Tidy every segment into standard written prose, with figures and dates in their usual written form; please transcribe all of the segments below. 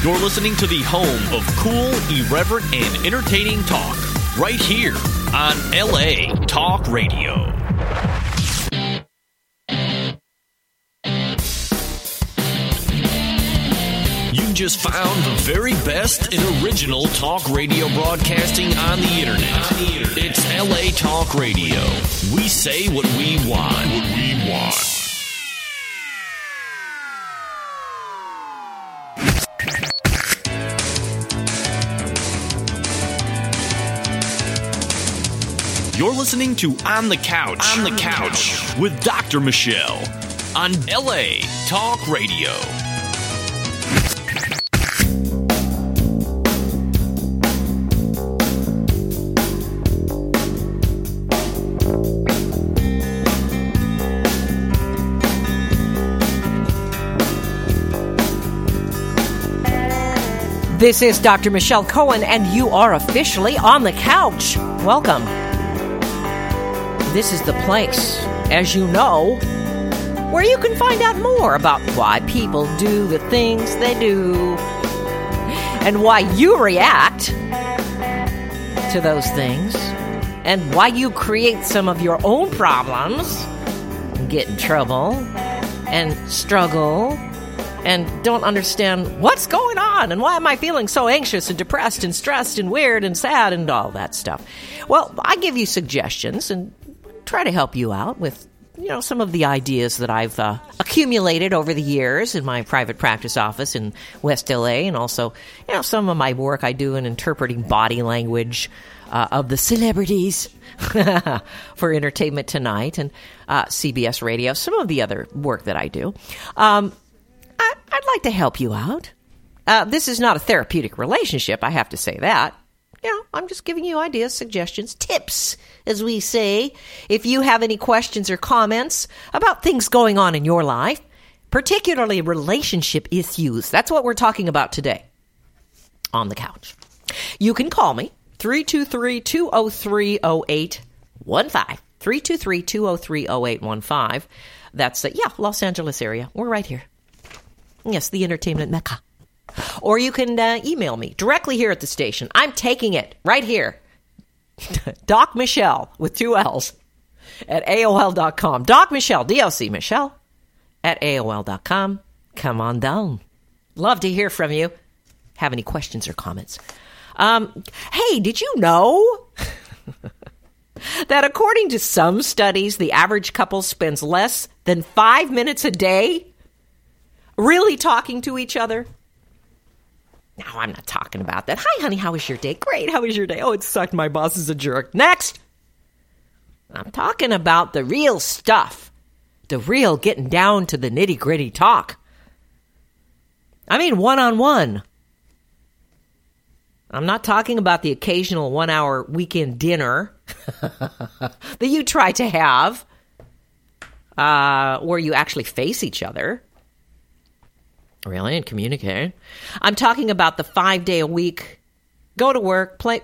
You're listening to the home of cool, irreverent, and entertaining talk, right here on LA Talk Radio. You just found the very best and original talk radio broadcasting on the internet. It's LA Talk Radio. We say what we want. You're listening to On the Couch with Dr. Michelle on LA Talk Radio. This is Dr. Michelle Cohen, and you are officially on the couch. Welcome. This is the place, as you know, where you can find out more about why people do the things they do and why you react to those things and why you create some of your own problems and get in trouble and struggle and don't understand what's going on and why am I feeling so anxious and depressed and stressed and weird and sad and all that stuff. Well, I give you suggestions and try to help you out with, some of the ideas that I've accumulated over the years in my private practice office in West LA, and also, some of my work I do in interpreting body language of the celebrities for Entertainment Tonight and CBS Radio, some of the other work that I do. I'd like to help you out. This is not a therapeutic relationship, I have to say that. I'm just giving you ideas, suggestions, tips, as we say. If you have any questions or comments about things going on in your life, particularly relationship issues, that's what we're talking about today on the couch. You can call me, 323-203-0815, 323-203-0815. That's, Los Angeles area. We're right here. Yes, the entertainment mecca. Or you can email me directly here at the station. I'm taking it right here. Doc Michelle with 2 L's at AOL.com. Doc Michelle, D-O-C Michelle at AOL.com. Come on down. Love to hear from you. Have any questions or comments? Hey, did you know that according to some studies, the average couple spends less than 5 minutes a day really talking to each other? No, I'm not talking about that. Hi, honey, how was your day? Great, how was your day? Oh, it sucked. My boss is a jerk. Next! I'm talking about the real stuff. The real getting down to the nitty-gritty talk. I mean, one-on-one. I'm not talking about the occasional 1-hour weekend dinner that you try to have where you actually face each other. Really? And communicate. I'm talking about the 5-day-a-week, go to work, play,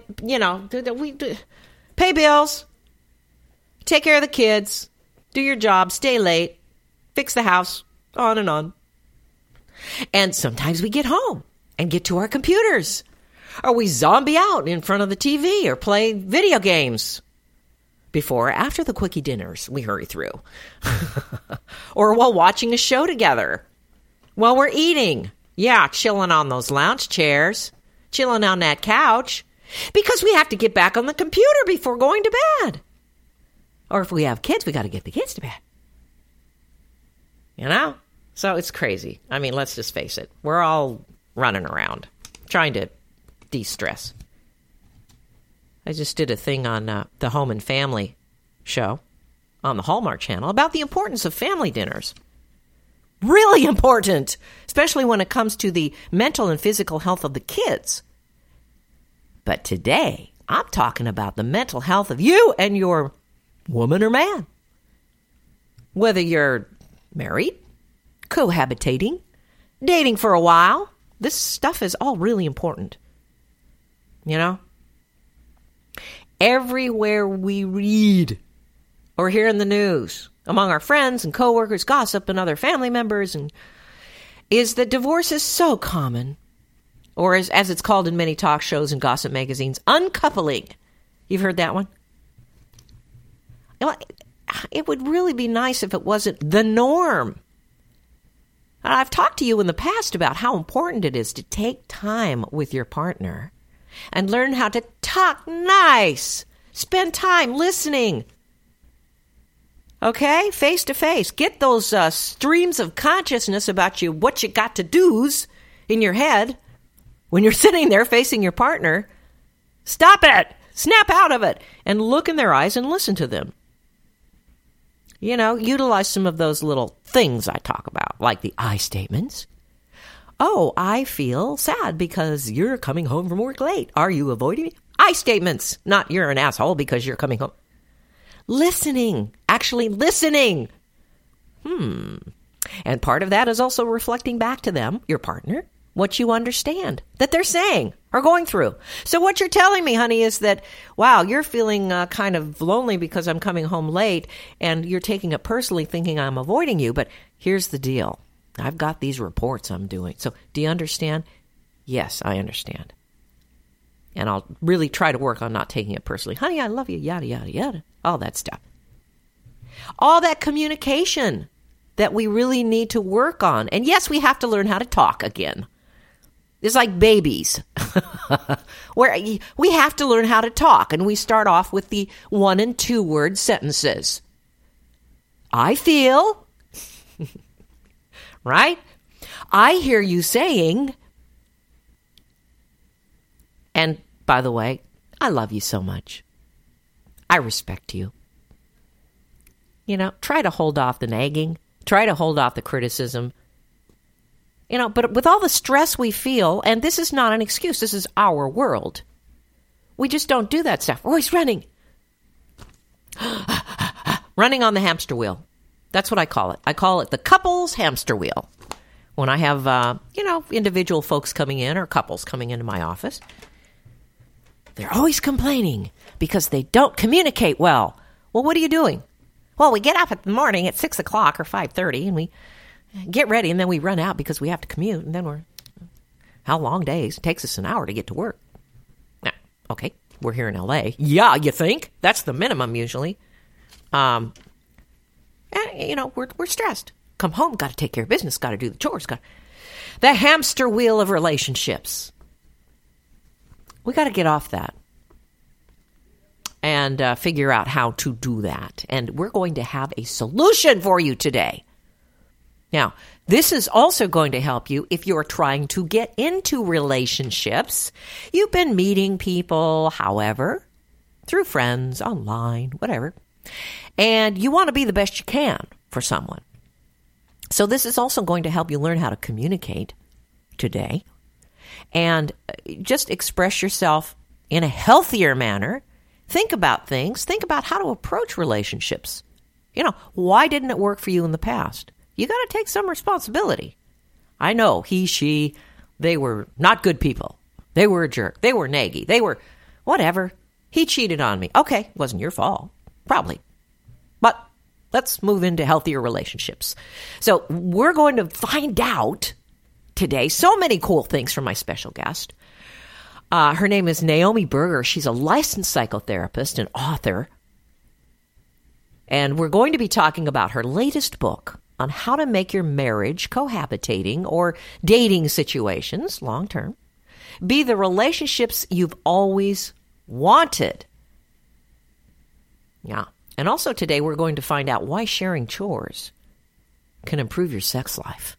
pay bills, take care of the kids, do your job, stay late, fix the house, on and on. And sometimes we get home and get to our computers, or we zombie out in front of the TV or play video games. Before or after the quickie dinners we hurry through. Or while watching a show together. While we're eating, chilling on those lounge chairs, chilling on that couch, because we have to get back on the computer before going to bed. Or if we have kids, we got to get the kids to bed. So it's crazy. I mean, let's just face it. We're all running around, trying to de-stress. I just did a thing on the Home and Family show on the Hallmark Channel about the importance of family dinners. Really important, especially when it comes to the mental and physical health of the kids. But today, I'm talking about the mental health of you and your woman or man. Whether you're married, cohabitating, dating for a while, this stuff is all really important. Everywhere we read or hear in the news, among our friends and coworkers, gossip, and other family members, is that divorce is so common. or as it's called in many talk shows and gossip magazines, uncoupling. You've heard that one? It would really be nice if it wasn't the norm. I've talked to you in the past about how important it is to take time with your partner and learn how to talk nice. Spend time listening. Okay? Face to face. Get those streams of consciousness about you, what you got to do's in your head when you're sitting there facing your partner. Stop it. Snap out of it and look in their eyes and listen to them. Utilize some of those little things I talk about, like the I statements. Oh, I feel sad because you're coming home from work late. Are you avoiding me? I statements, not you're an asshole because you're coming home. Listening, actually listening. And part of that is also reflecting back to them, your partner, what you understand that they're saying or going through. So what you're telling me, honey, is that, wow, you're feeling kind of lonely because I'm coming home late and you're taking it personally thinking I'm avoiding you. But here's the deal. I've got these reports I'm doing. So do you understand? Yes, I understand. And I'll really try to work on not taking it personally. Honey, I love you, yada, yada, yada. All that stuff. All that communication that we really need to work on. And yes, we have to learn how to talk again. It's like babies, where we have to learn how to talk. And we start off with the 1- and 2-word sentences. I feel, right? I hear you saying, and by the way, I love you so much. I respect you. Try to hold off the nagging. Try to hold off the criticism. But with all the stress we feel, and this is not an excuse, this is our world. We just don't do that stuff. We're always running. Running on the hamster wheel. That's what I call it. I call it the couple's hamster wheel. When I have, individual folks coming in or couples coming into my office, they're always complaining because they don't communicate well. Well, what are you doing? Well, we get up in the morning at 6 o'clock or 5:30 and we get ready, and then we run out because we have to commute, and then how long days? It takes us an hour to get to work. Now, okay, we're here in L.A. Yeah, you think? That's the minimum usually. And, we're stressed. Come home, got to take care of business, got to do the chores. The hamster wheel of relationships. We got to get off that and figure out how to do that. And we're going to have a solution for you today. Now, this is also going to help you if you're trying to get into relationships. You've been meeting people, however, through friends, online, whatever, and you want to be the best you can for someone. So this is also going to help you learn how to communicate today and just express yourself in a healthier manner. Think about things. Think about how to approach relationships. Why didn't it work for you in the past? You got to take some responsibility. I know he, she, they were not good people. They were a jerk. They were naggy. They were whatever. He cheated on me. Okay, it wasn't your fault. Probably. But let's move into healthier relationships. So we're going to find out today so many cool things from my special guest. Her name is Naomi Berger. She's a licensed psychotherapist and author. And we're going to be talking about her latest book on how to make your marriage, cohabitating, or dating situations, long-term, be the relationships you've always wanted. Yeah. And also today we're going to find out why sharing chores can improve your sex life.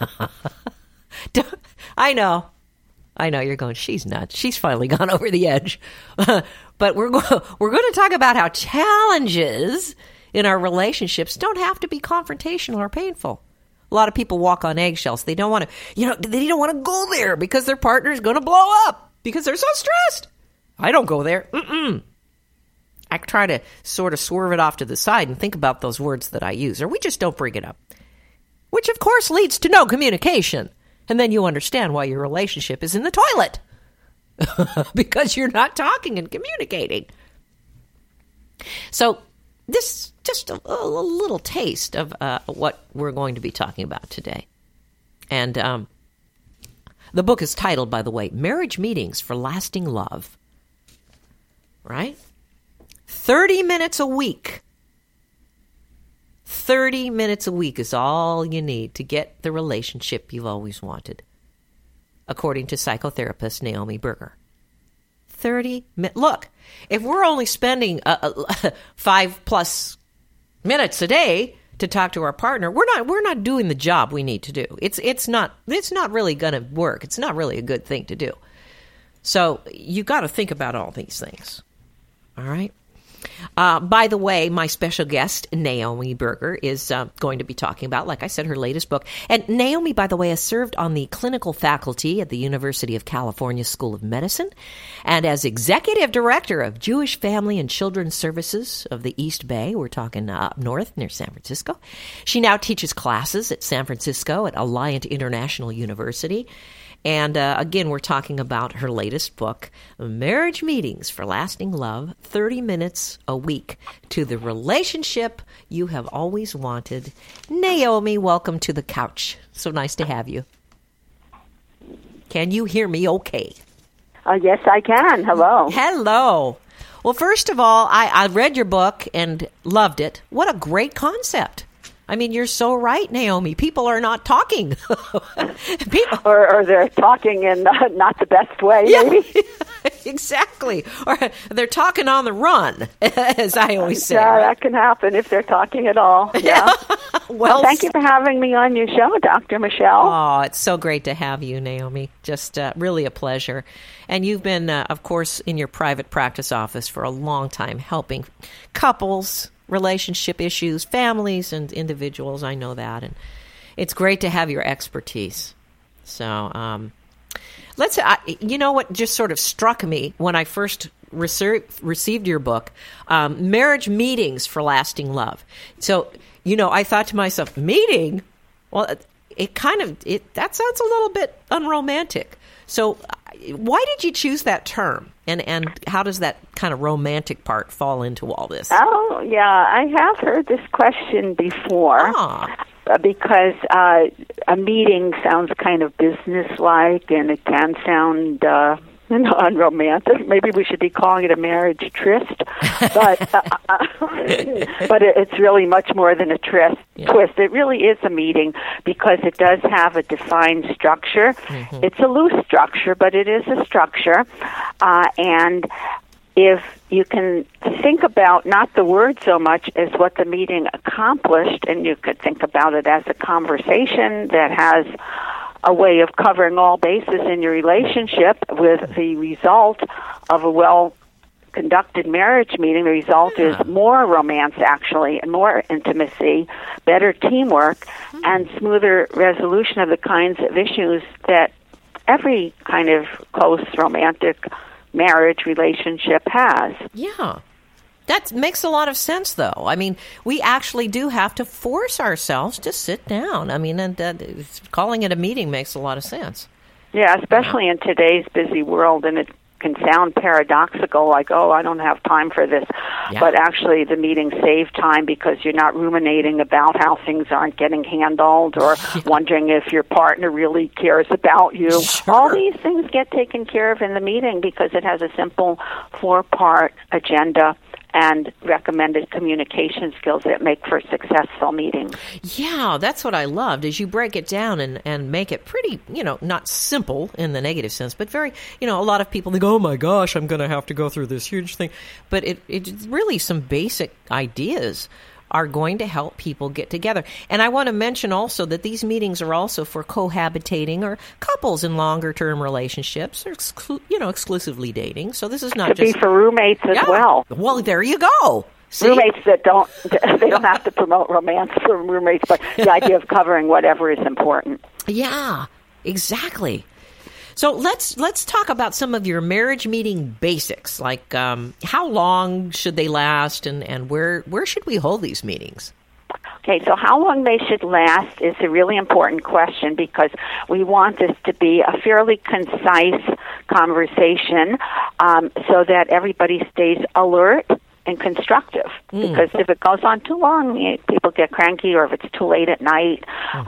I know you're going, she's nuts. She's finally gone over the edge. But we're going to talk about how challenges in our relationships don't have to be confrontational or painful. A lot of people walk on eggshells. They don't want to, they don't want to go there because their partner is going to blow up because they're so stressed. I don't go there. I try to sort of swerve it off to the side and think about those words that I use, or we just don't bring it up, which of course leads to no communication. And then you understand why your relationship is in the toilet because you're not talking and communicating. So this just a little taste of what we're going to be talking about today. And The book is titled, by the way, Marriage Meetings for Lasting Love. Right? 30 minutes a week. 30 minutes a week is all you need to get the relationship you've always wanted, according to psychotherapist Naomi Berger. 30 minutes. Look, if we're only spending 5+ minutes a day to talk to our partner, we're not doing the job we need to do. It's not really going to work. It's not really a good thing to do. So you got to think about all these things. All right. By the way, my special guest, Naomi Berger, is going to be talking about, like I said, her latest book. And Naomi, by the way, has served on the clinical faculty at the University of California School of Medicine and as executive director of Jewish Family and Children's Services of the East Bay. We're talking up north near San Francisco. She now teaches classes at San Francisco at Alliant International University. And again, we're talking about her latest book, Marriage Meetings for Lasting Love, 30 minutes a week to the relationship you have always wanted. Naomi, welcome to the couch. So nice to have you. Can you hear me okay? Yes, I can. Hello. Hello. Well, first of all, I read your book and loved it. What a great concept. I mean, you're so right, Naomi. People are not talking. or they're talking in not the best way, maybe. Yeah, exactly. Or they're talking on the run, as I always say. Yeah, right? That can happen if they're talking at all. Yeah. Well, thank you for having me on your show, Dr. Michelle. Oh, it's so great to have you, Naomi. Just really a pleasure. And you've been, of course, in your private practice office for a long time, helping couples, relationship issues, families, and individuals. I know that. And it's great to have your expertise. So you know what just sort of struck me when I first received your book, Marriage Meetings for Lasting Love. So, I thought to myself, meeting? Well, that sounds a little bit unromantic. So why did you choose that term? And how does that kind of romantic part fall into all this? Oh, yeah, I have heard this question before. Because a meeting sounds kind of businesslike, and it can sound unromantic. Maybe we should be calling it a marriage tryst, but it's really much more than a twist. It really is a meeting because it does have a defined structure. Mm-hmm. It's a loose structure, but it is a structure, and if you can think about not the word so much as what the meeting accomplished, and you could think about it as a conversation that has a way of covering all bases in your relationship with the result of a well-conducted marriage meeting. The result is more romance, actually, and more intimacy, better teamwork, and smoother resolution of the kinds of issues that every kind of close romantic marriage relationship has. Yeah. That makes a lot of sense, though. I mean, we actually do have to force ourselves to sit down. I mean, and calling it a meeting makes a lot of sense. Yeah, especially in today's busy world, and it can sound paradoxical, like, oh, I don't have time for this. Yeah. But actually, the meetings save time because you're not ruminating about how things aren't getting handled or wondering if your partner really cares about you. Sure. All these things get taken care of in the meeting because it has a simple 4-part agenda and recommended communication skills that make for successful meetings. Yeah, that's what I loved, is you break it down and make it pretty, not simple in the negative sense, but very, a lot of people think, oh my gosh, I'm going to have to go through this huge thing. But it's really some basic ideas are going to help people get together. And I want to mention also that these meetings are also for cohabitating or couples in longer-term relationships or, exclusively dating. So this is not just... Could be for roommates as well. Well, there you go. See? Roommates that don't have to promote romance for roommates, but the idea of covering whatever is important. Yeah, exactly. So let's talk about some of your marriage meeting basics, like how long should they last, and where should we hold these meetings? Okay, so how long they should last is a really important question because we want this to be a fairly concise conversation so that everybody stays alert and constructive. Because if it goes on too long, people get cranky, or if it's too late at night.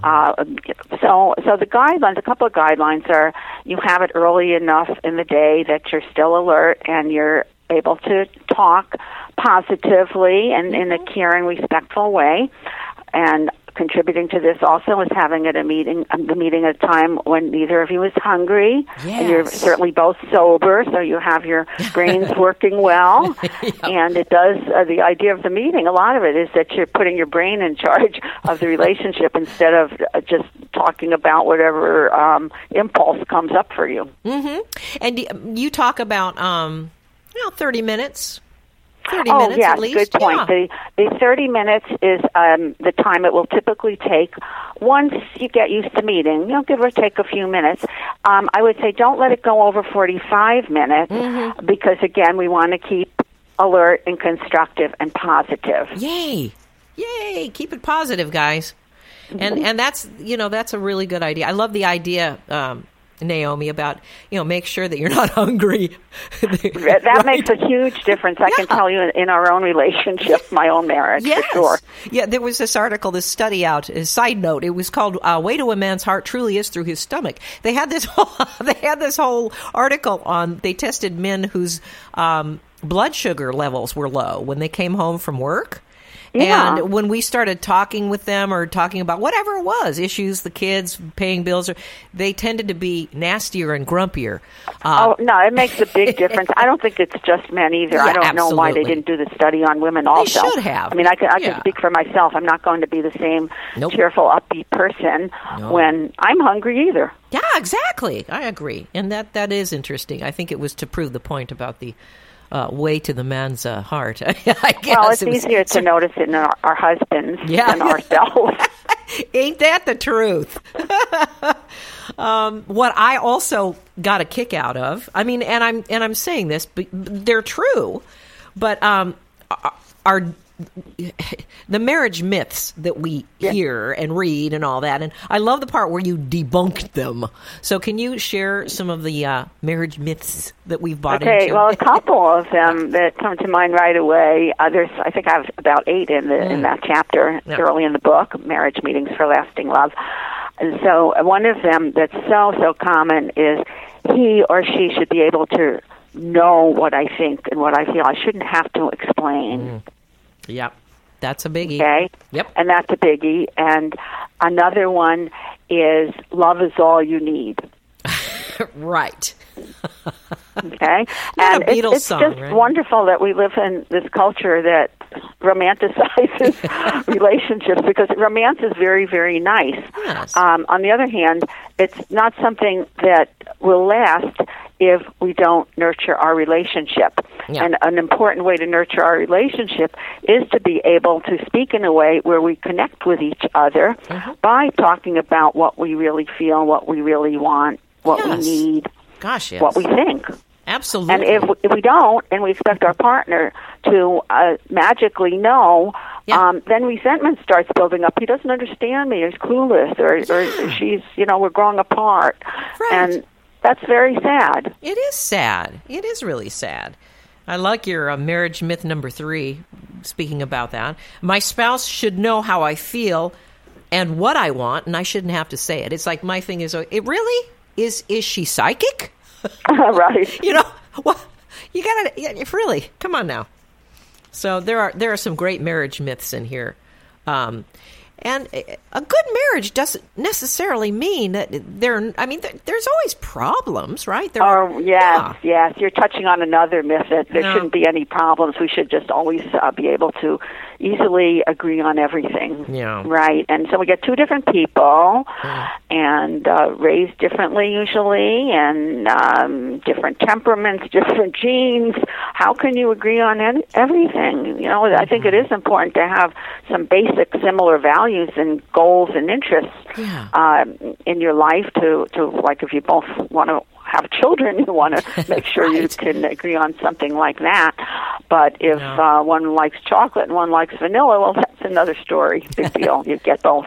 So the guidelines, a couple of guidelines are: you have it early enough in the day that you're still alert and you're able to talk positively and in a caring, respectful way. And contributing to this also is having the meeting at a time when neither of you is hungry, and you're certainly both sober, so you have your brains working well. And it does, the idea of the meeting, a lot of it is that you're putting your brain in charge of the relationship instead of just talking about whatever impulse comes up for you. And you talk about 30 minutes. 30 minutes at least. Good point. Yeah. The 30 minutes is the time it will typically take once you get used to meeting. Give or take a few minutes. I would say don't let it go over 45 minutes because, again, we want to keep alert and constructive and positive. Yay! Keep it positive, guys. And that's a really good idea. I love the idea, Naomi, about make sure that you're not hungry. That makes a huge difference. I can tell you in our own relationship, my own marriage, for sure. Yeah, there was this article, this study out. A side note, it was called "Way to a Man's Heart Truly Is Through His Stomach." They had this whole article on. They tested men whose blood sugar levels were low when they came home from work. Yeah. And when we started talking with them or talking about whatever it was, issues, the kids, paying bills, they tended to be nastier and grumpier. No, it makes a big difference. I don't think it's just men either. I don't know why they didn't do the study on women also. They should have. I mean, I can speak for myself. I'm not going to be the same cheerful, upbeat person when I'm hungry either. Yeah, exactly. I agree. And that is interesting. I think it was to prove the point about the way to the man's heart. I guess. Well, it's easier to notice it in our husbands than ourselves. Ain't that the truth? What I also got a kick out of, I mean, and I'm saying this, but they're true, but the marriage myths that we hear and read and all that, and I love the part where you debunked them. So can you share some of the marriage myths that we've bought into? Okay, well, a couple of them that come to mind right away. I think I have about 8 in that chapter early in the book, Marriage Meetings for Lasting Love. And so one of them that's so common is he or she should be able to know what I think and what I feel. I shouldn't have to explain. Yep, that's a biggie. Okay? Yep. And that's a biggie. And another one is love is all you need. Right. Okay? And it's song, just right? wonderful that we live in this culture that romanticizes relationships, because romance is very, very nice. Yes. On the other hand, it's not something that will last if we don't nurture our relationship. Yeah. And an important way to nurture our relationship is to be able to speak in a way where we connect with each other by talking about what we really feel, what we really want, what we need, what we think. Absolutely. And if we don't, and we expect our partner to magically know, then resentment starts building up. He doesn't understand me, he's clueless, or she's, we're growing apart. Right. And that's very sad. It is sad. It is really sad. I like your marriage myth number 3, speaking about that. My spouse should know how I feel and what I want, and I shouldn't have to say it. It's like my thing is, it really? Is she psychic? Right. Well, you gotta, really, come on now. So there are some great marriage myths in here. And a good marriage doesn't necessarily mean that there's always problems, right? Yes. You're touching on another myth that there shouldn't be any problems. We should just always be able to easily agree on everything. Yeah. Right? And so we get 2 different people and raised differently usually, and different temperaments, different genes. How can you agree on everything? I think it is important to have some basic similar values and goals and interests in your life to like, if you both want to have children, you want to make sure you can agree on something like that. But if one likes chocolate and one likes vanilla, well, that's another story. Big deal. You get both.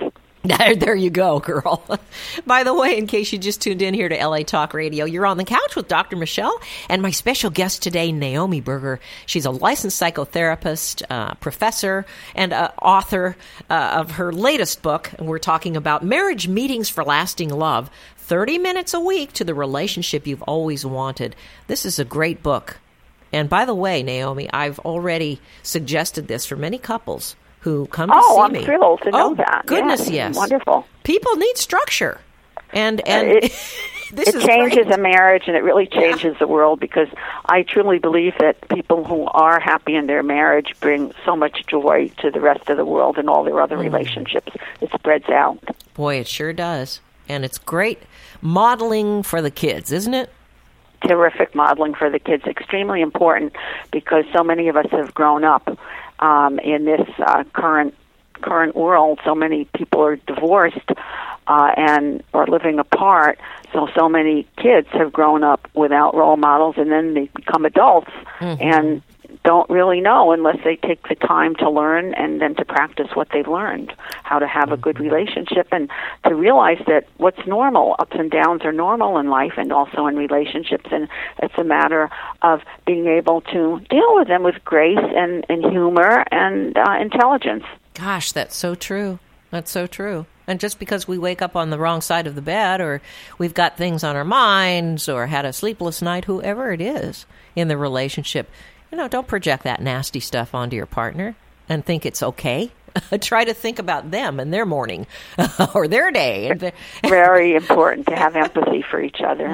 There you go, girl. By the way, in case you just tuned in here to LA Talk Radio, you're on the couch with Dr. Michelle and my special guest today, Naomi Berger. She's a licensed psychotherapist, professor, and author of her latest book. And we're talking about Marriage Meetings for Lasting Love, 30 minutes a week to the relationship you've always wanted. This is a great book. And by the way, Naomi, I've already suggested this for many couples who come to see me. I'm thrilled to know that. Goodness, yes. Wonderful. People need structure. And it changes a marriage, and it really changes the world, because I truly believe that people who are happy in their marriage bring so much joy to the rest of the world and all their other relationships. It spreads out. Boy, it sure does. And it's great modeling for the kids, isn't it? Terrific modeling for the kids. Extremely important, because so many of us have grown up in this current world. So many people are divorced and are living apart. So many kids have grown up without role models, and then they become adults and don't really know, unless they take the time to learn and then to practice what they've learned, how to have a good relationship, and to realize that what's normal, ups and downs are normal in life and also in relationships, and it's a matter of being able to deal with them with grace and humor and intelligence. Gosh, that's so true. That's so true. And just because we wake up on the wrong side of the bed, or we've got things on our minds, or had a sleepless night, whoever it is in the relationship, don't project that nasty stuff onto your partner and think it's okay. Try to think about them and their morning or their day. Very important to have empathy for each other.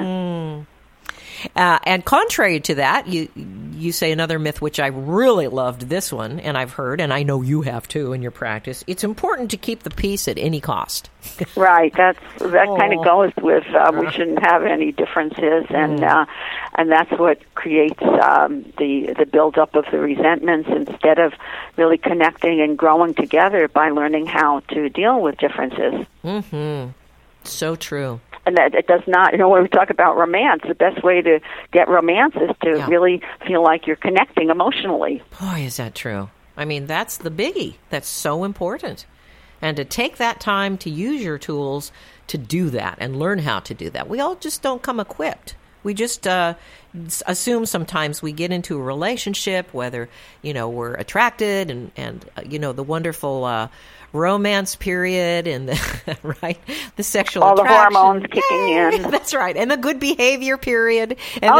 And contrary to that, you say another myth, which I really loved this one, and I've heard, and I know you have too in your practice. It's important to keep the peace at any cost. Right. That kind of goes with we shouldn't have any differences, and that's what creates the buildup of the resentments, instead of really connecting and growing together by learning how to deal with differences. So true. And that it does not, when we talk about romance, the best way to get romance is to really feel like you're connecting emotionally. Boy, is that true. I mean, that's the biggie. That's so important. And to take that time to use your tools to do that and learn how to do that. We all just don't come equipped. We just assume sometimes we get into a relationship, whether, we're attracted and the wonderful romance period and the sexual all attraction. The hormones kicking in. That's right. And the good behavior period. And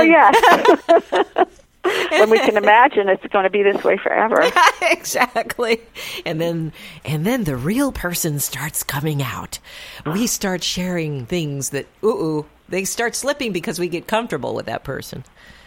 when we can imagine it's going to be this way forever. Exactly. And then the real person starts coming out. We start sharing things that, they start slipping because we get comfortable with that person.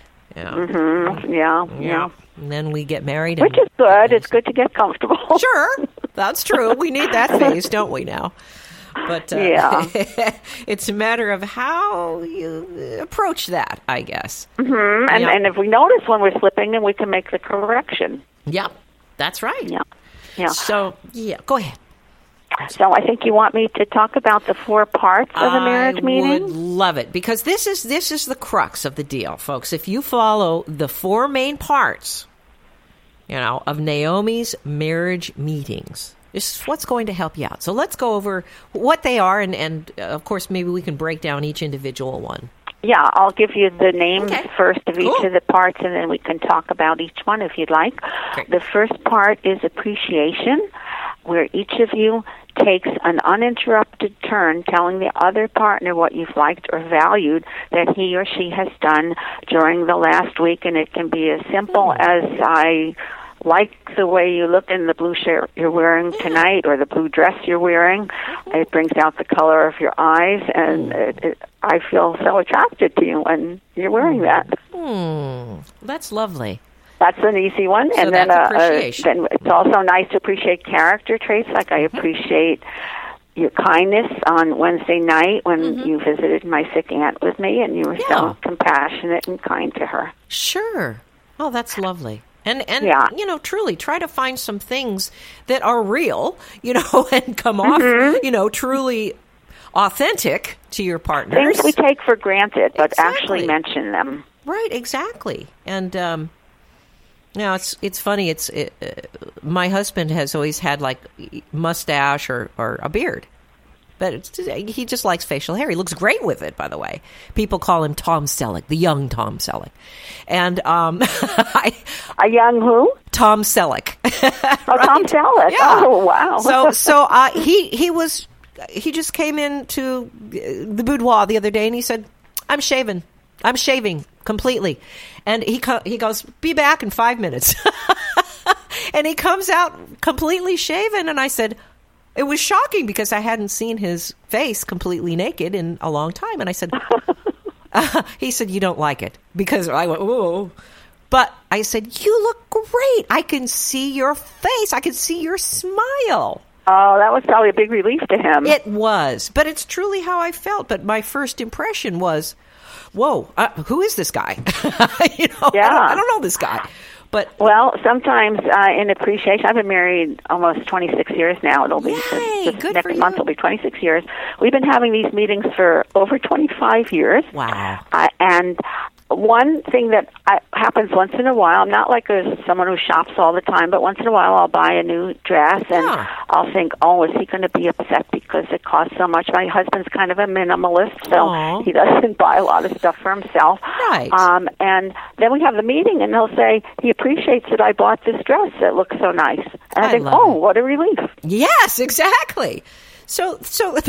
Yeah. And then we get married. Which is good. It's good to get comfortable. Sure. That's true. We need that phase, don't we now? But it's a matter of how you approach that, I guess. And if we notice when we're slipping, then we can make the correction. Yeah, that's right. Yeah. So, go ahead. So I think you want me to talk about the 4 parts of a marriage meeting? I would love it, because this is the crux of the deal, folks. If you follow the 4 main parts, of Naomi's marriage meetings, this is what's going to help you out. So let's go over what they are, and of course, maybe we can break down each individual one. Yeah, I'll give you the names first of each of the parts, and then we can talk about each one if you'd like. Great. The first part is appreciation, where each of you takes an uninterrupted turn telling the other partner what you've liked or valued that he or she has done during the last week, and it can be as simple as I like the way you look in the blue shirt you're wearing tonight, or the blue dress you're wearing. It brings out the color of your eyes, and I feel so attracted to you when you're wearing that. That's lovely. That's an easy one. So and then, appreciation. Then it's also nice to appreciate character traits, like I appreciate your kindness on Wednesday night when you visited my sick aunt with me, and you were so compassionate and kind to her. Sure. Oh, that's lovely. And truly try to find some things that are real, and come off, truly authentic to your partners. Things we take for granted, but actually mention them. Right, exactly. And it's funny. My husband has always had like mustache or a beard, But he just likes facial hair. He looks great with it, by the way. People call him Tom Selleck, the young Tom Selleck. And a young who? Tom Selleck. Oh, right? Tom Selleck. Yeah. Oh, wow. So he just came into the boudoir the other day, and he said, I'm shaving completely. And he goes, be back in 5 minutes. And he comes out completely shaven. And I said, it was shocking because I hadn't seen his face completely naked in a long time. And I said, he said, you don't like it. Because I went, oh. But I said, you look great. I can see your face. I can see your smile. Oh, that was probably a big relief to him. It was. But it's truly how I felt. But my first impression was, whoa, who is this guy? Yeah. I don't know this guy. But well, sometimes in appreciation, I've been married almost 26 years now. It'll be next month. Will be 26 years. We've been having these meetings for over 25 years. Wow! And one thing that happens once in a while, I'm not like someone who shops all the time, but once in a while I'll buy a new dress and I'll think, oh, is he going to be upset because it costs so much? My husband's kind of a minimalist, so he doesn't buy a lot of stuff for himself. Right. And then we have the meeting and he'll say he appreciates that I bought this dress that looks so nice. And I think, what a relief. Yes, exactly. So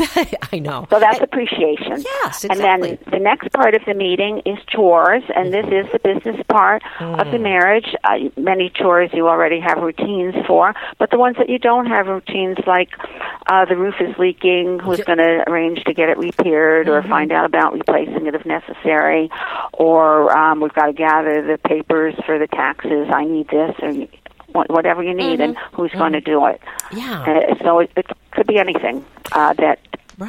I know. So that's appreciation. Yes, exactly. And then the next part of the meeting is chores, and this is the business part of the marriage. Many chores you already have routines for, but the ones that you don't have routines, like the roof is leaking, who's going to arrange to get it repaired or find out about replacing it if necessary, or we've got to gather the papers for the taxes, I need this, or whatever you need, and who's going to do it. Yeah. So it could be anything that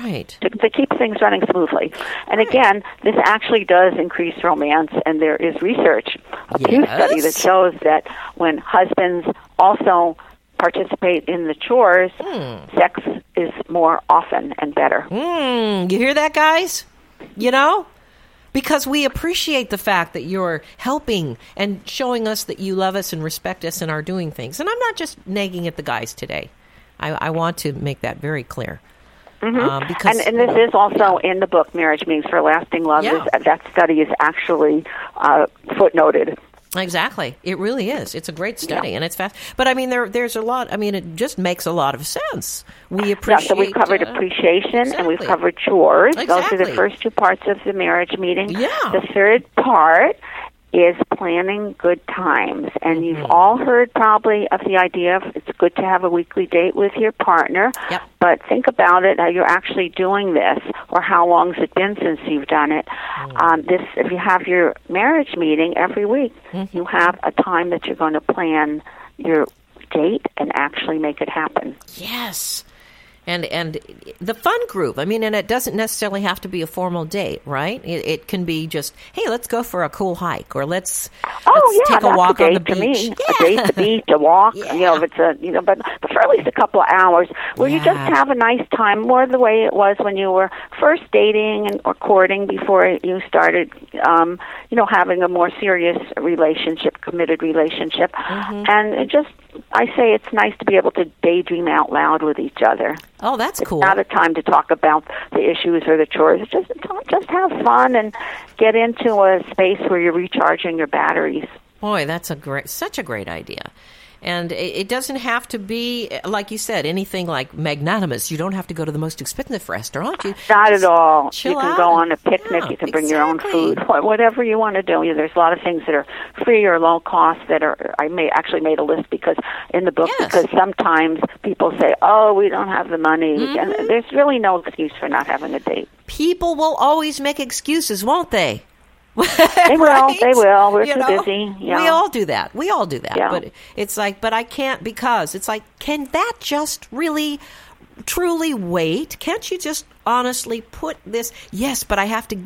to keep things running smoothly. And again, this actually does increase romance, and there is research, a Pew study that shows that when husbands also participate in the chores, sex is more often and better. You hear that, guys? You know? Because we appreciate the fact that you're helping and showing us that you love us and respect us and are doing things. And I'm not just nagging at the guys today. I want to make that very clear. Because, and this is also in the book, Marriage Means for Lasting Love. That study is actually footnoted. Exactly. It really is. It's a great study, and it's fast. But, I mean, there's a lot. I mean, it just makes a lot of sense. We appreciate... so we've covered appreciation, and we've covered chores. Exactly. Those are the first two parts of the marriage meeting. Yeah. The third part is planning good times. And you've all heard probably of the idea of it's good to have a weekly date with your partner. Yep. But think about it, how you're actually doing this, or how long has it been since you've done it. If you have your marriage meeting every week, you have a time that you're going to plan your date and actually make it happen. Yes. And the fun group, I mean, and it doesn't necessarily have to be a formal date, right? It can be just, hey, let's go for a cool hike, or let's take a walk on the beach. Me. A date, the beach, a walk. If it's but for at least a couple of hours, where you just have a nice time, more the way it was when you were first dating or courting before you started, having a more serious relationship, committed relationship, and it just. I say it's nice to be able to daydream out loud with each other. Oh, that's cool. It's not a time to talk about the issues or the chores. It's just have fun and get into a space where you're recharging your batteries. Boy, that's such a great idea. And it doesn't have to be, like you said, anything like magnanimous. You don't have to go to the most expensive restaurant. Not at all. You can out go on a picnic. You can bring your own food. Whatever you want to do. There's a lot of things that are free or low cost that are. I actually made a list because in the book because sometimes people say, "Oh, we don't have the money," and there's really no excuse for not having a date. People will always make excuses, won't they? They will. Right? They will. We're too busy. Yeah. We all do that. Yeah. But it's like, but I can't because it's like, can that just really, truly wait? Can't you just honestly put this? Yes, but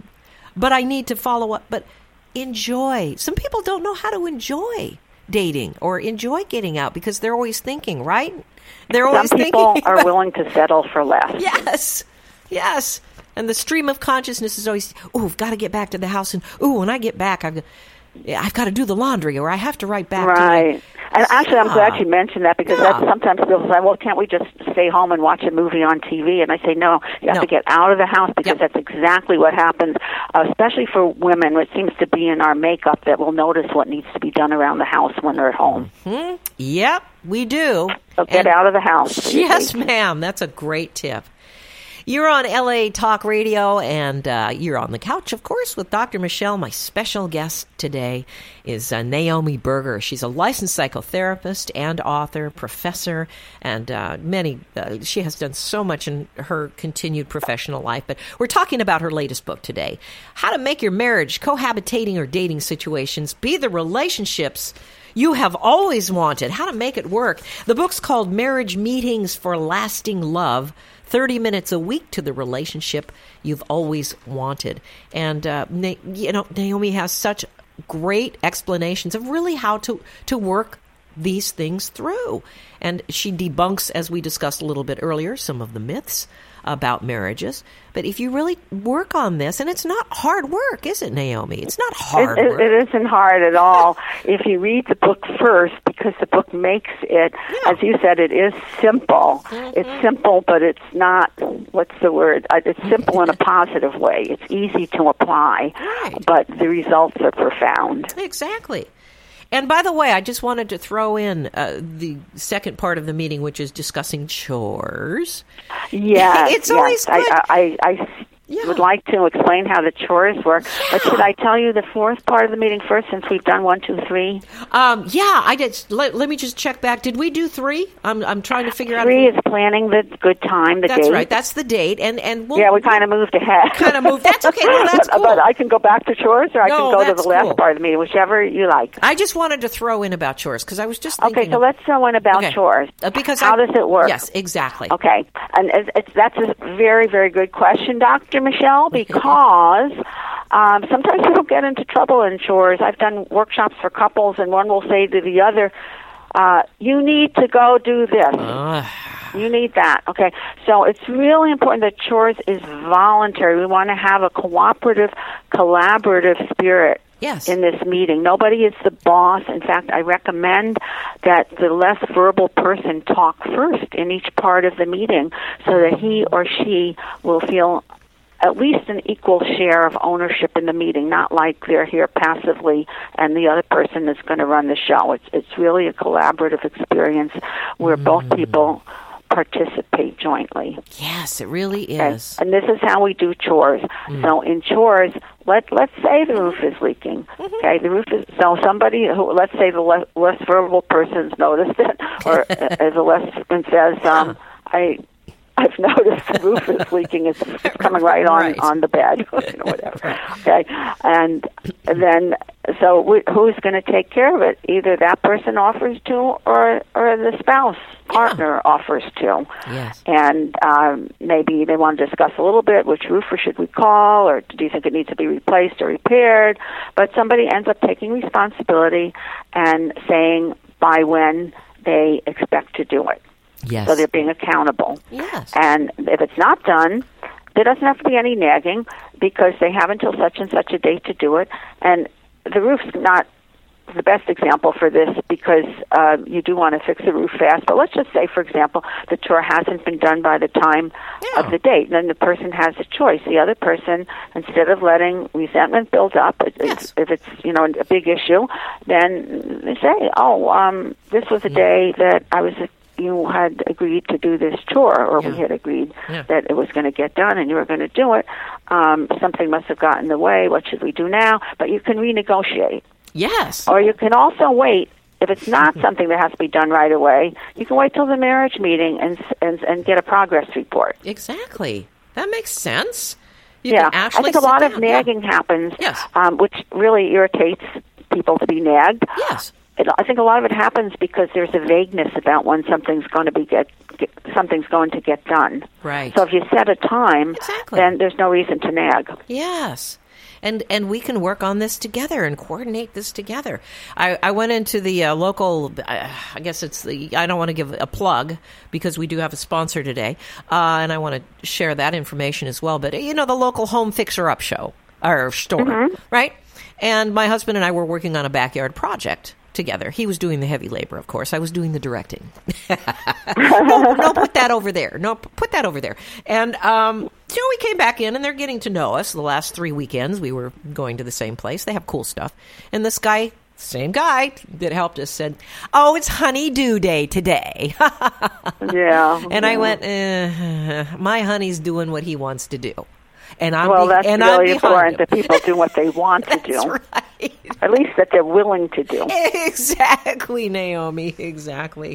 I need to follow up. But enjoy. Some people don't know how to enjoy dating or enjoy getting out because they're always thinking, right? They're always thinking. Some people are willing to settle for less. Yes. And the stream of consciousness is always, I've got to get back to the house. And, when I get back, I've got to do the laundry or I have to write back. Right. And actually, I'm glad you mentioned that, because that's sometimes people say, well, can't we just stay home and watch a movie on TV? And I say, no, you have to get out of the house, because that's exactly what happens, especially for women. It seems to be in our makeup that we'll notice what needs to be done around the house when they're at home. Mm-hmm. Yep, we do. So get out of the house. Yes, ma'am. That's a great tip. You're on LA Talk Radio, and you're on the couch, of course, with Dr. Michelle. My special guest today is Naomi Berger. She's a licensed psychotherapist and author, professor, and she has done so much in her continued professional life. But we're talking about her latest book today, How to Make Your Marriage, Cohabitating, or Dating Situations be the relationships you have always wanted, how to make it work. The book's called Marriage Meetings for Lasting Love, 30 minutes a week to the relationship you've always wanted. And, Naomi has such great explanations of really how to work these things through. And she debunks, as we discussed a little bit earlier, some of the myths about marriages. But if you really work on this, and it's not hard work, is it, Naomi? It's not hard work. It isn't hard at all if you read the book first, because the book makes it, as you said, it is simple. Mm-hmm. It's simple, but it's not, what's the word? It's simple in a positive way. It's easy to apply, but the results are profound. Exactly. And by the way, I just wanted to throw in the second part of the meeting, which is discussing chores. Yeah, it's always good. I would like to explain how the chores work. Yeah. But should I tell you the fourth part of the meeting first, since we've done 1, 2, 3? I did. Let me just check back. Did we do 3? I'm trying to figure out. 3 is planning the good time, the date. That's right. That's the date, and we kind of moved ahead. That's okay. Well, that's cool. But I can go back to chores, or I can go to the last part of the meeting, whichever you like. I just wanted to throw in about chores, because I was just thinking. Okay, so let's throw in about chores. Because how does it work? Yes, exactly. Okay, and that's a very, very good question, Dr. Michelle, because sometimes people get into trouble in chores. I've done workshops for couples, and one will say to the other, you need to go do this. You need that. Okay, so it's really important that chores is voluntary. We want to have a cooperative, collaborative spirit. Yes. In this meeting. Nobody is the boss. In fact, I recommend that the less verbal person talk first in each part of the meeting, so that he or she will feel at least an equal share of ownership in the meeting, not like they're here passively and the other person is going to run the show. It's really a collaborative experience where both people participate jointly. Yes, it really is. And this is how we do chores. So in chores, let's say the roof is leaking. Okay, the roof is, so somebody who, let's say the less verbal person's noticed it, or the less and says, I've noticed the roof is leaking. It's coming right on the bed, whatever. Okay, and then who's going to take care of it? Either that person offers to, or the spouse partner offers to. Yes. And maybe they want to discuss a little bit, which roofer should we call, or do you think it needs to be replaced or repaired? But somebody ends up taking responsibility and saying by when they expect to do it. Yes. So they're being accountable. Yes. And if it's not done, there doesn't have to be any nagging, because they have until such and such a date to do it. And the roof's not the best example for this, because you do want to fix the roof fast. But let's just say, for example, the chore hasn't been done by the time of the date. Then the person has a choice. The other person, instead of letting resentment build up, if it's a big issue, then they say, this was a day that you had agreed to do this chore, or we had agreed that it was going to get done and you were going to do it. Something must have gotten in the way. What should we do now? But you can renegotiate. Yes. Or you can also wait. If it's not something that has to be done right away, you can wait till the marriage meeting and get a progress report. Exactly. That makes sense. I think a lot of nagging happens, which really irritates people to be nagged. Yes. I think a lot of it happens because there's a vagueness about when something's going to get done. Right. So if you set a time, then there's no reason to nag. Yes. And we can work on this together and coordinate this together. I went into the local, I guess it's I don't want to give a plug because we do have a sponsor today, and I want to share that information as well. But, the local home fixer-up show, or store, right? And my husband and I were working on a backyard project. together. He was doing the heavy labor, of course. I was doing the directing. No, put that over there. No, put that over there. And, we came back in, and they're getting to know us. The last 3 weekends, we were going to the same place. They have cool stuff. And this guy, same guy that helped us, said, "Oh, it's honey-do day today." Yeah. And I went, my honey's doing what he wants to do. And I'm that's really important that people do what they want to do. That's right. At least that they're willing to do. Exactly, Naomi. Exactly.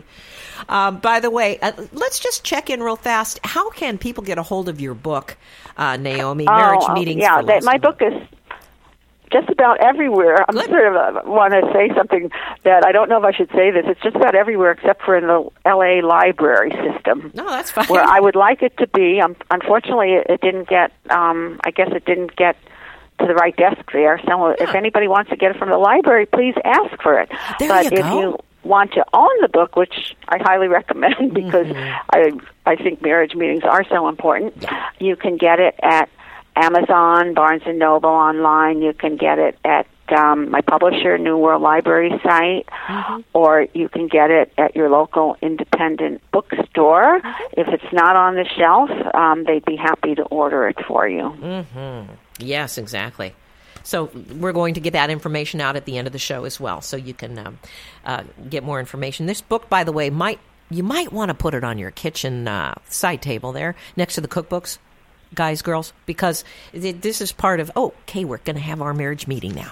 By the way, let's just check in real fast. How can people get a hold of your book, Naomi? Marriage Meetings. Yeah, my book is just about everywhere. I'm Good. sort of want to say something that I don't know if I should say this. It's just about everywhere except for in the LA library system. No, that's fine. Where I would like it to be. Unfortunately, it didn't get. I guess it didn't get to the right desk there. So if anybody wants to get it from the library, please ask for it. There you if go. you want to own the book, which I highly recommend because I think marriage meetings are so important, you can get it at Amazon, Barnes & Noble online. You can get it at my publisher, New World Library site, or you can get it at your local independent bookstore. If it's not on the shelf, they'd be happy to order it for you. Yes, exactly. So we're going to get that information out at the end of the show as well, so you can get more information. This book, by the way, you might want to put it on your kitchen side table there next to the cookbooks. Guys, girls, because this is part of, okay, we're going to have our marriage meeting now.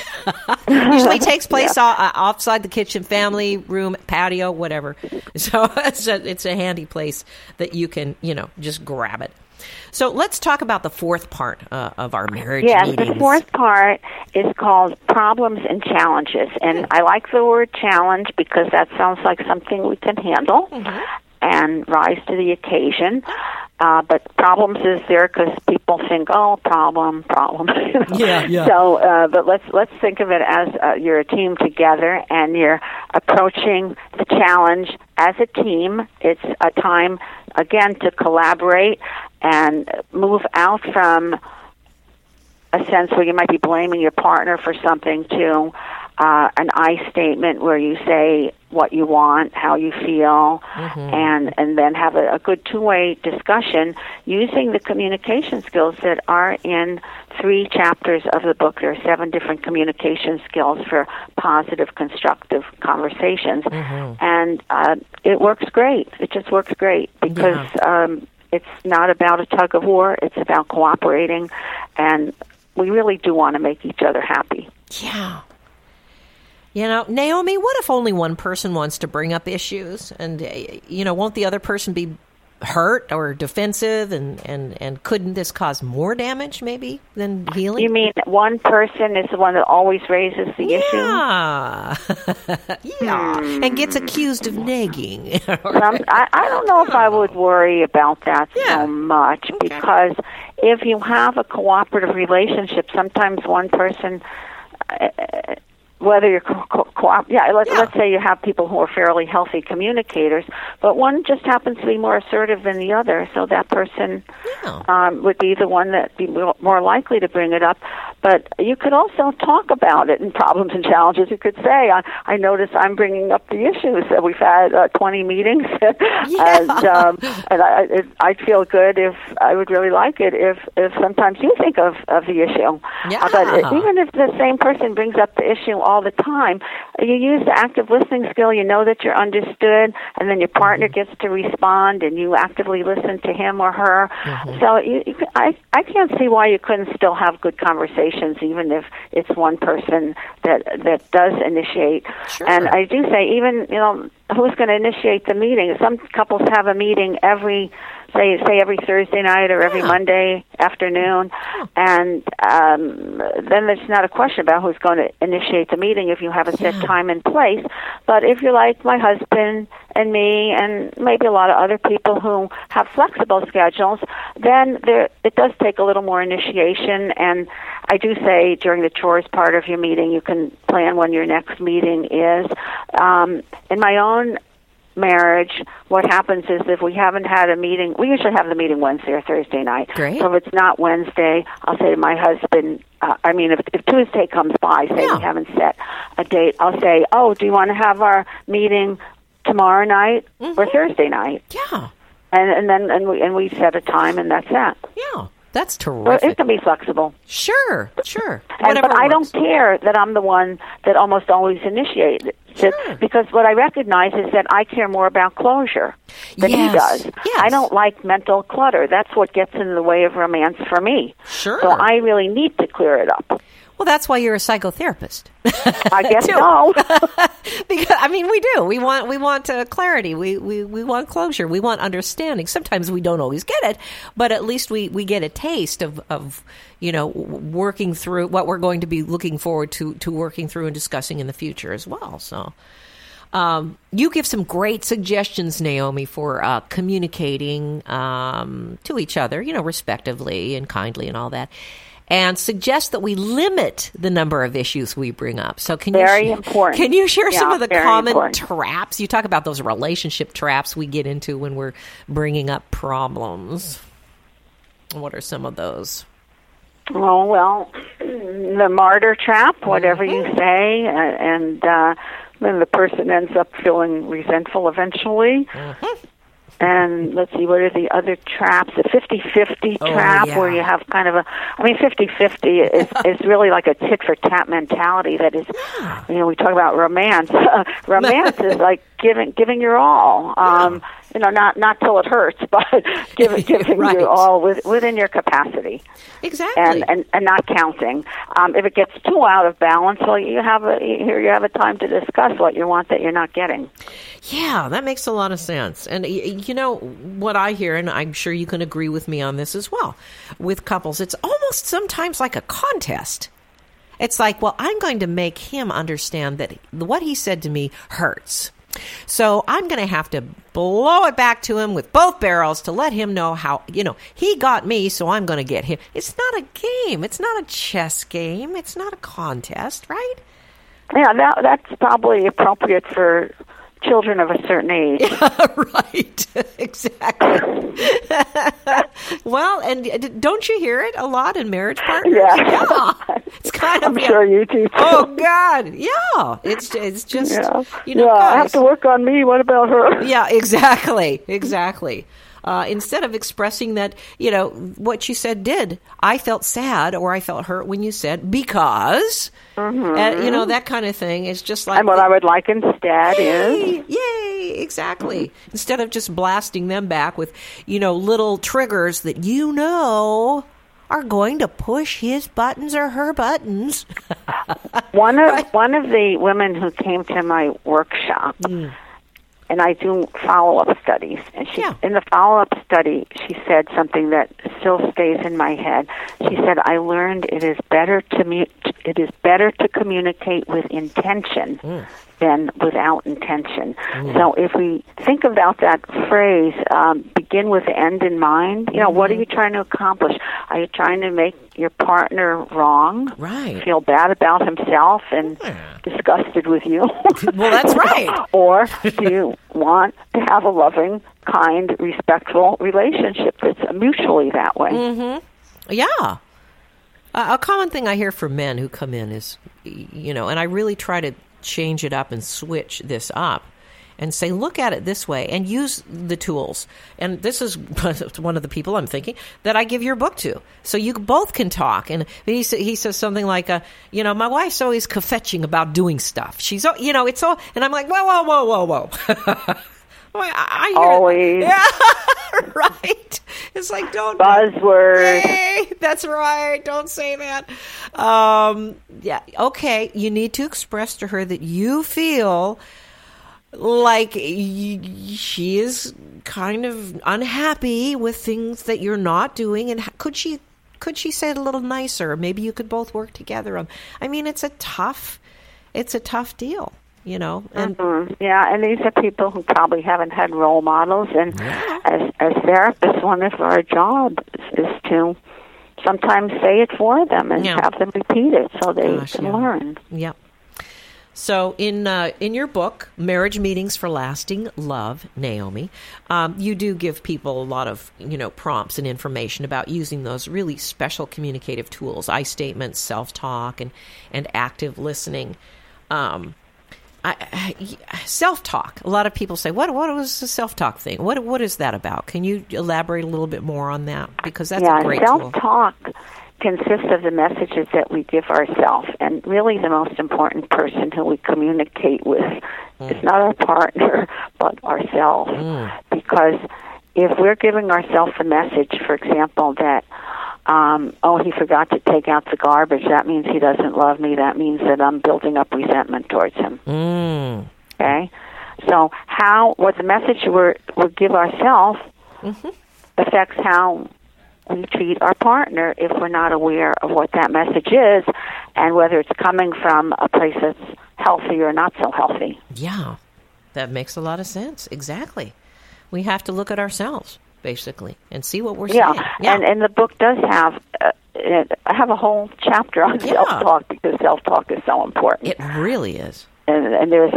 Usually takes place outside the kitchen, family room, patio, whatever. So it's a handy place that you can, just grab it. So let's talk about the fourth part of our marriage meetings. Yes, the fourth part is called Problems and Challenges. And I like the word challenge because that sounds like something we can handle and rise to the occasion. But problems is there because people think, problem. Yeah. So, but let's think of it as you're a team together and you're approaching the challenge as a team. It's a time, again, to collaborate and move out from a sense where you might be blaming your partner for something to an I statement where you say what you want, how you feel, and then have a good two-way discussion using the communication skills that are in 3 chapters of the book. There are 7 different communication skills for positive, constructive conversations. And it works great. It just works great because it's not about a tug of war. It's about cooperating, and we really do want to make each other happy. Yeah. Naomi, what if only one person wants to bring up issues and, won't the other person be hurt or defensive and couldn't this cause more damage maybe than healing? You mean one person is the one that always raises the issue? Yeah. And gets accused of nagging. I don't know if I would worry about that so much because if you have a cooperative relationship, sometimes one person... whether you're let's say you have people who are fairly healthy communicators, but one just happens to be more assertive than the other, so that person would be the one that be more likely to bring it up. But you could also talk about it in Problems and Challenges. You could say, I notice I'm bringing up the issues that we've had 20 meetings, and I'd feel good if I would really like it if sometimes you think of the issue. But even if the same person brings up the issue all the time, you use the active listening skill. You know that you're understood, and then your partner gets to respond, and you actively listen to him or her. So I can't see why you couldn't still have good conversations, even if it's one person that does initiate. Sure. And I do say, even who's going to initiate the meeting? Some couples have a meeting every Thursday night or every Monday afternoon, and then there's not a question about who's going to initiate the meeting if you have a set time and place. But if you're like my husband and me and maybe a lot of other people who have flexible schedules, then it does take a little more initiation. And I do say during the chores part of your meeting, you can plan when your next meeting is. In my own marriage, what happens is if we haven't had a meeting, we usually have the meeting Wednesday or Thursday night. Great. So if it's not Wednesday, I'll say to my husband, if Tuesday comes by, say we haven't set a date, I'll say, oh, do you want to have our meeting tomorrow night or Thursday night? Yeah. And we set a time, and that's that. Yeah. That's terrific. Well, it can be flexible. Sure. But I don't care that I'm the one that almost always initiates it. Sure. Because what I recognize is that I care more about closure than he does. Yes. I don't like mental clutter. That's what gets in the way of romance for me. Sure. So I really need to clear it up. Well, that's why you're a psychotherapist. I guess so. Because we do. We want clarity. We want closure. We want understanding. Sometimes we don't always get it, but at least we get a taste of working through what we're going to be looking forward to working through and discussing in the future as well. So, you give some great suggestions, Naomi, for communicating to each other, respectively and kindly and all that. And suggest that we limit the number of issues we bring up. So important. Can you share some of the common traps? You talk about those relationship traps we get into when we're bringing up problems. What are some of those? Oh, well, the martyr trap, whatever you say, and then the person ends up feeling resentful eventually. And let's see, what are the other traps? The 50-50 trap, where you have kind of 50-50 is really like a tit-for-tat mentality that is, we talk about romance. Romance is like giving your all. Not till it hurts, but giving your all within your capacity. Exactly. And not counting. If it gets too out of balance, well, you have a time to discuss what you want that you're not getting. Yeah, that makes a lot of sense. And what I hear, and I'm sure you can agree with me on this as well, with couples, it's almost sometimes like a contest. It's like, well, I'm going to make him understand that what he said to me hurts. So I'm going to have to blow it back to him with both barrels to let him know how, he got me, so I'm going to get him. It's not a game. It's not a chess game. It's not a contest, right? Yeah, that's probably appropriate for children of a certain age. Right, exactly. Well, and don't you hear it a lot in marriage partners? Yeah. It's kind of. I'm sure you do too. Oh God, yeah. It's just I have to work on me. What about her? Yeah, exactly. Instead of expressing that, what you said I felt sad or I felt hurt when you said because, that kind of thing is just like. And what I would like instead is. Yay, exactly. Instead of just blasting them back with, little triggers that are going to push his buttons or her buttons. One of the women who came to my workshop. And I do follow-up studies. And in the follow-up study, she said something that still stays in my head. She said, I learned it is better to communicate with intention than without intention. So if we think about that phrase, begin with the end in mind, what are you trying to accomplish? Are you trying to make your partner wrong? Right. Feel bad about himself and disgusted with you? Well, that's right. Or do you want to have a loving, kind, respectful relationship that's mutually that way? Mm-hmm. Yeah. A common thing I hear from men who come in is, and I really try to change it up and switch this up and say, look at it this way and use the tools. And this is one of the people I'm thinking that I give your book to. So you both can talk. And he says something like, my wife's always kvetching about doing stuff. She's, it's all, and I'm like, whoa. I hear always. Yeah, right. It's like, don't. Buzzword. Hey, that's right. Don't say that. Yeah. Okay. You need to express to her that you feel like she is kind of unhappy with things that you're not doing. And could she say it a little nicer? Maybe you could both work together on. It's a tough deal. And and these are people who probably haven't had role models, and as therapists, one of our jobs is to sometimes say it for them and have them repeat it so they can learn. Yep. So in your book, Marriage Meetings for Lasting Love, Naomi, you do give people a lot of, prompts and information about using those really special communicative tools, I statements, self-talk, and active listening. Self-talk. A lot of people say, what was the self-talk thing? What is that about? Can you elaborate a little bit more on that? Because that's a great tool. Self-talk consists of the messages that we give ourselves, and really the most important person who we communicate with is not our partner, but ourselves. Because if we're giving ourselves a message, for example, that, he forgot to take out the garbage, that means he doesn't love me, that means that I'm building up resentment towards him. Okay? So what the message we give ourselves affects how we treat our partner if we're not aware of what that message is and whether it's coming from a place that's healthy or not so healthy. Yeah, that makes a lot of sense. Exactly. We have to look at ourselves, basically, and see what we're saying. Yeah, and the book does have, I have a whole chapter on self-talk because self-talk is so important. It really is. And there's,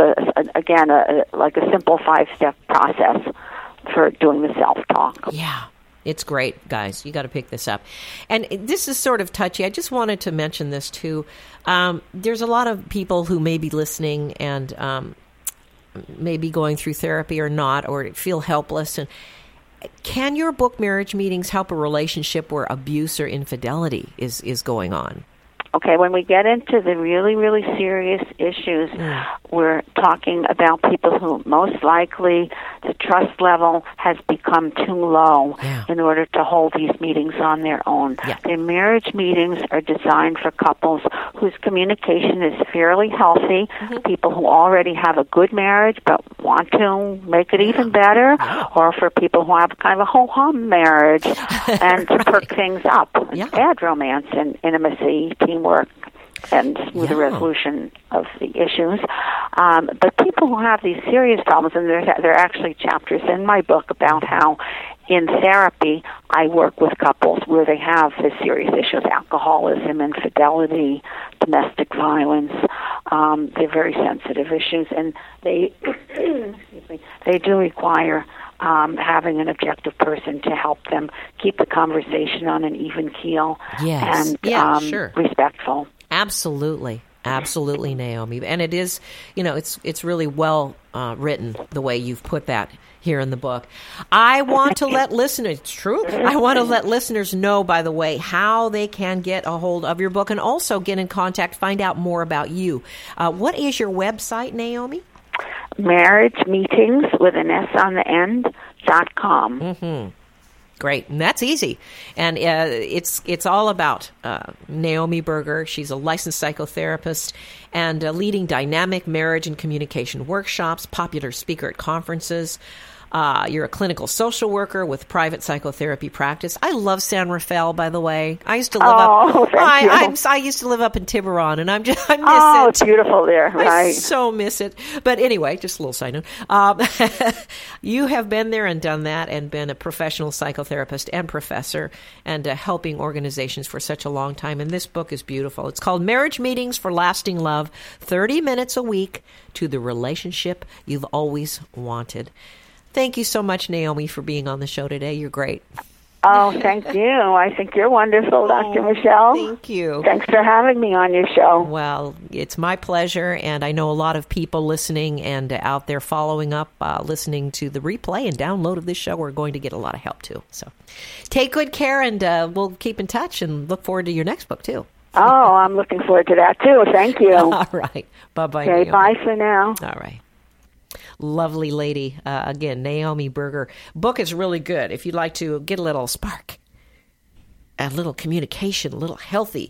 like a simple 5-step process for doing the self-talk. Yeah. It's great, guys. You got to pick this up. And this is sort of touchy. I just wanted to mention this, too. There's a lot of people who may be listening and may be going through therapy or not, or feel helpless. And can your book, Marriage Meetings, help a relationship where abuse or infidelity is going on? Okay, when we get into the really, really serious issues, we're talking about people who most likely the trust level has become too low in order to hold these meetings on their own. Yeah. The marriage meetings are designed for couples whose communication is fairly healthy, people who already have a good marriage but want to make it even better, or for people who have kind of a ho-hum marriage and to perk things up, add romance and intimacy, teamwork, and smooth resolution of the issues. But people who have these serious problems, and there are actually chapters in my book about how in therapy I work with couples where they have the serious issues, alcoholism, infidelity, domestic violence. They're very sensitive issues, and they they do require having an objective person to help them keep the conversation on an even keel and respectful. Absolutely. Absolutely, Naomi. And it is, it's really well written the way you've put that here in the book. I want to let listeners, I want to let listeners know, by the way, how they can get a hold of your book and also get in contact, find out more about you. What is your website, Naomi? Marriage Meetings with an S on the end .com. Great. And that's easy. And it's all about Naomi Berger. She's a licensed psychotherapist and leading dynamic marriage and communication workshops, popular speaker at conferences. You're a clinical social worker with private psychotherapy practice. I love San Rafael, by the way. I used to live I used to live up in Tiburon, and I miss it. Oh, it's beautiful there, right? I so miss it. But anyway, just a little side note. You have been there and done that, and been a professional psychotherapist and professor, and helping organizations for such a long time. And this book is beautiful. It's called Marriage Meetings for Lasting Love: 30 minutes a week to the relationship you've always wanted. Thank you so much, Naomi, for being on the show today. You're great. Oh, thank you. I think you're wonderful, Dr. Michelle. Thank you. Thanks for having me on your show. Well, it's my pleasure, and I know a lot of people listening and out there following up, listening to the replay and download of this show are going to get a lot of help, too. So take good care, and we'll keep in touch and look forward to your next book, too. Oh, I'm looking forward to that, too. Thank you. All right. Bye-bye, Okay, Naomi. bye for now. All right. Lovely lady. Again, Naomi Berger. Book is really good. If you'd like to get a little spark, a little communication, a little healthiness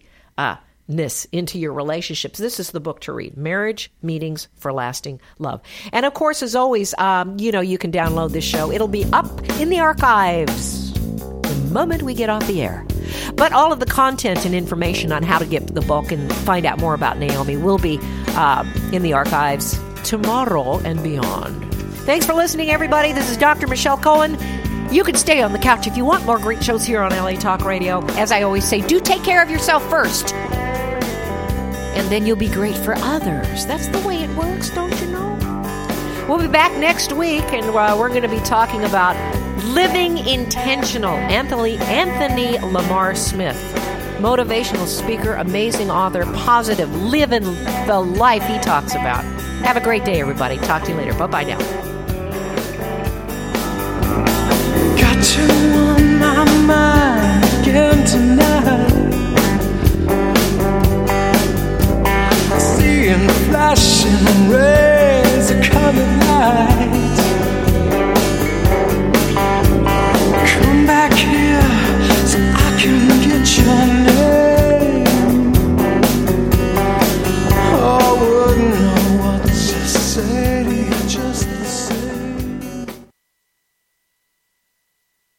into your relationships, this is the book to read. Marriage Meetings for Lasting Love. And of course, as always, you can download this show. It'll be up in the archives the moment we get off the air. But all of the content and information on how to get the book and find out more about Naomi will be in the archives tomorrow and beyond. Thanks for listening, everybody. This is Dr. Michelle Cohen. You can stay on the couch if you want more great shows here on LA Talk Radio. As I always say, do take care of yourself first. and then you'll be great for others. That's the way it works, don't you know? We'll be back next week, and we're going to be talking about living intentional. Anthony Lamar Smith, motivational speaker, amazing author, positive, living the life he talks about. Have a great day, everybody. Talk to you later. Bye-bye now. Got to